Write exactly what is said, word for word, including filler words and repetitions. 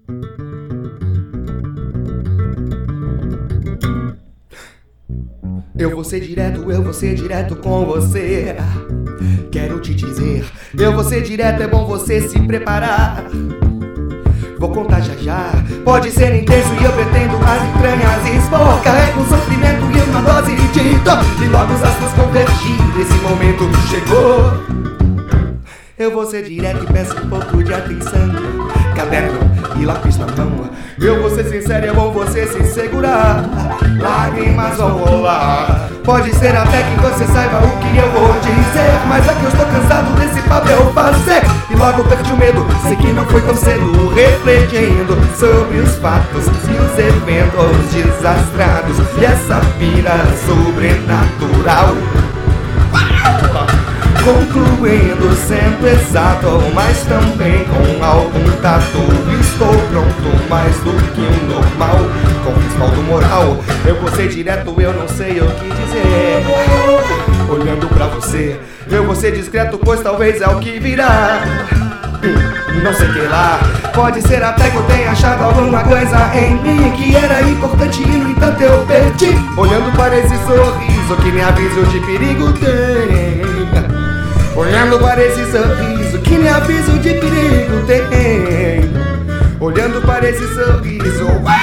Eu vou ser direto, eu vou ser direto com você. Quero te dizer, eu vou ser direto, é bom você se preparar. Vou contar já já, pode ser intenso e eu pretendo as entranhas expor. Carrego um sofrimento e uma dose de dor, e logo os astros convergir, esse momento chegou. Eu vou ser direto e peço um pouco de atenção, caderno e lápis na mão. Eu vou ser sincero e é bom você se segurar. Lágrimas vão rolar, pode ser até que você saiba o que eu vou dizer, mas é que eu estou cansado desse papel fazer. E logo perdi o medo, sei que não foi tão cedo, refletindo sobre os fatos e os eventos desastrados e essa pira sobrenatural. Concluindo, sendo exato, mas também com algum tato. Estou pronto mais do que o normal, com respaldo moral. Eu vou ser direto, eu não sei o que dizer. Olhando pra você, eu vou ser discreto, pois talvez é o que virá. Hum, não sei que lá, pode ser até que eu tenha achado alguma coisa em mim que era importante e no entanto eu perdi. Olhando para esse sorriso que me aviso de perigo tem. Olhando para esse sorriso que me aviso de perigo tem. Olhando para esse sorriso.